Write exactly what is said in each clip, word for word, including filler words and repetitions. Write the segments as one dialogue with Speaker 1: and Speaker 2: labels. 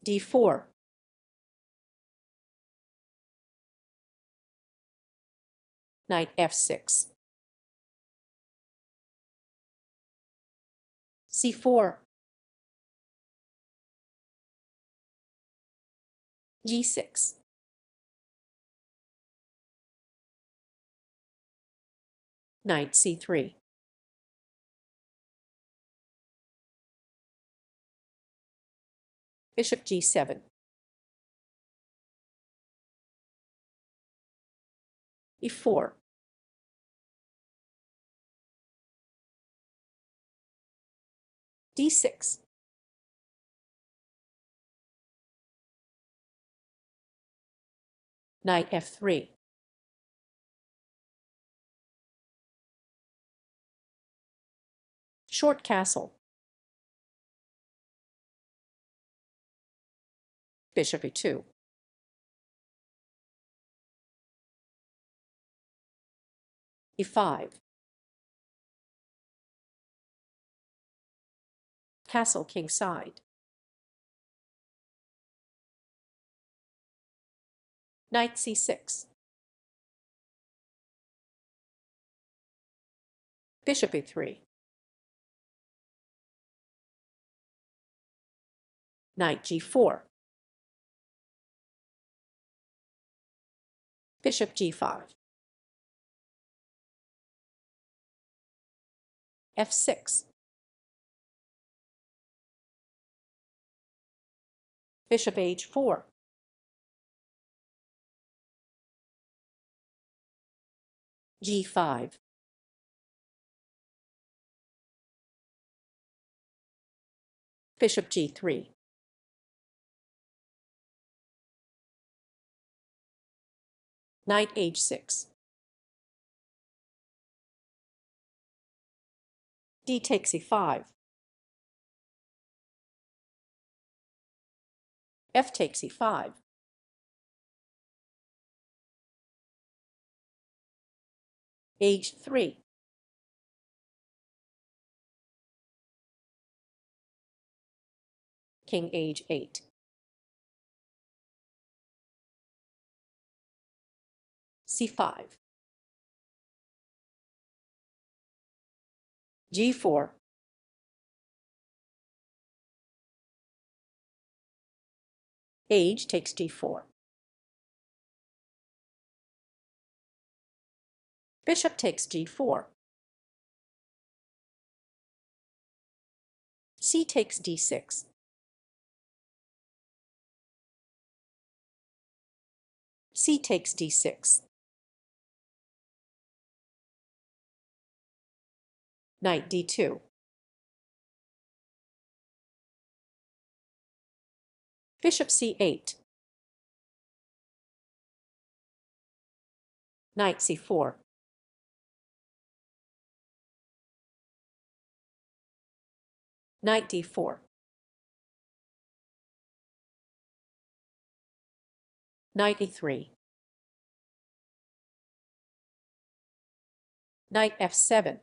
Speaker 1: d four, knight f six, c four, g six, knight c three, bishop g seven, e four, d six, knight f three, short castle, bishop e two, e five, castle kingside, knight c six, bishop e three, knight g four, bishop g five, f six, bishop h four, g five, bishop g three, knight h six, d takes e five, f takes e five, h three, king h eight, c five, g four, h takes d four, bishop takes g four, c takes d six, c takes d six, knight d two, bishop c eight, knight c four, knight d four, knight e three, knight f seven,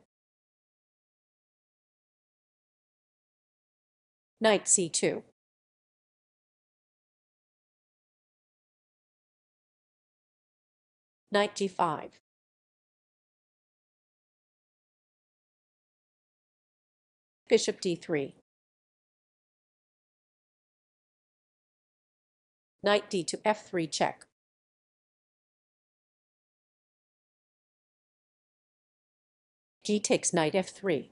Speaker 1: knight c two, knight g five, bishop d three, knight d to f three check, g takes knight f three,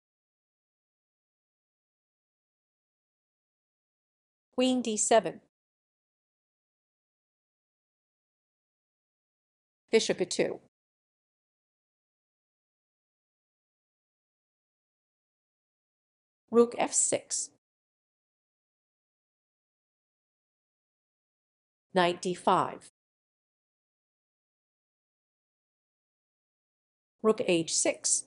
Speaker 1: queen d seven, bishop e two, rook f six, knight d five, rook h six,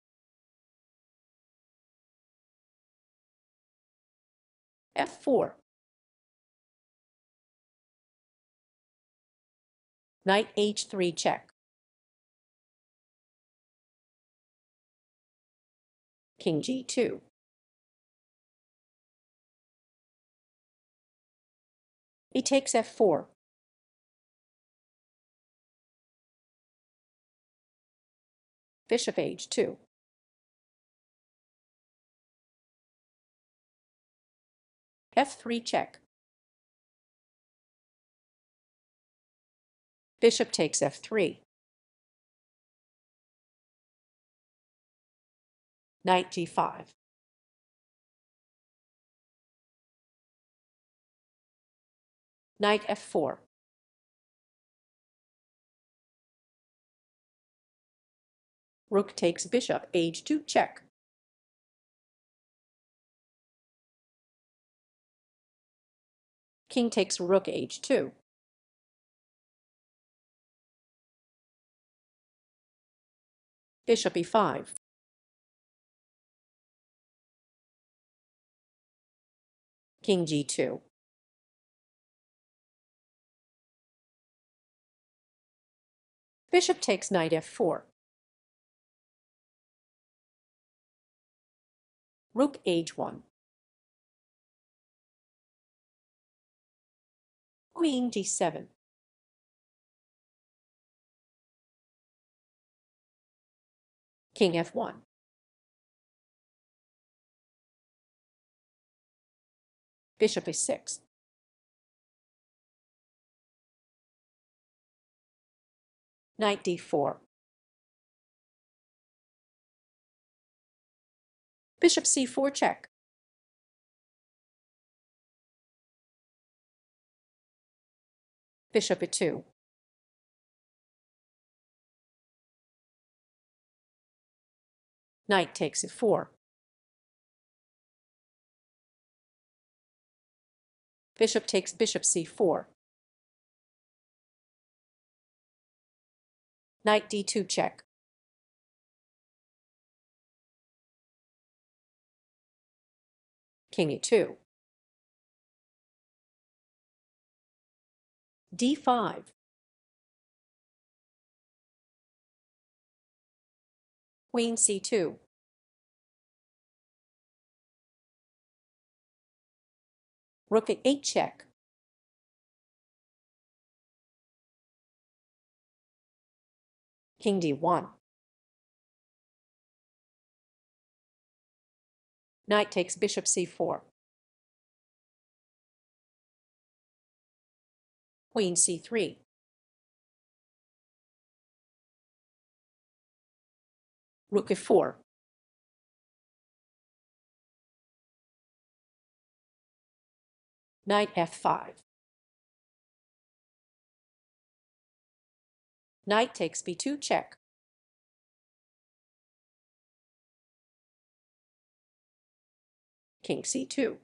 Speaker 1: f four, knight h three check, king g two, He takes f four. Bishop h two. f three check. Bishop takes f three. Knight g five. Knight f four. Rook takes bishop h two check. King takes rook h two. Bishop e five. King g two. Bishop takes knight f four. Rook h one. Queen d seven. King f one. Bishop e six. Knight d four. Bishop c four check. Bishop e two. Knight takes e four. Bishop takes bishop c four. Knight d two check. King e two. d five. Queen c two. Rook e eight check. King d one. Knight takes bishop c four. Queen c three. Rook e four. Knight f five. Knight takes b two check. King c two.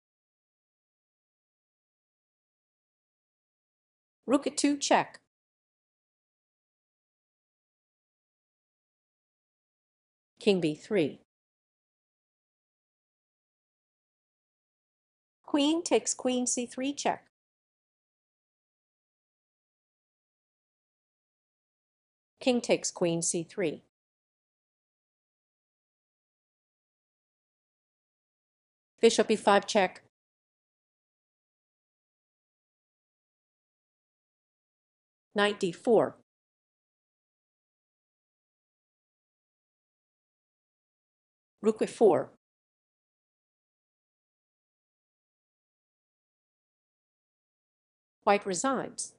Speaker 1: Rook e two check. King b three. Queen takes queen c three check. King takes queen c three. Bishop e five check. Knight d four. Rook e four. White resigns.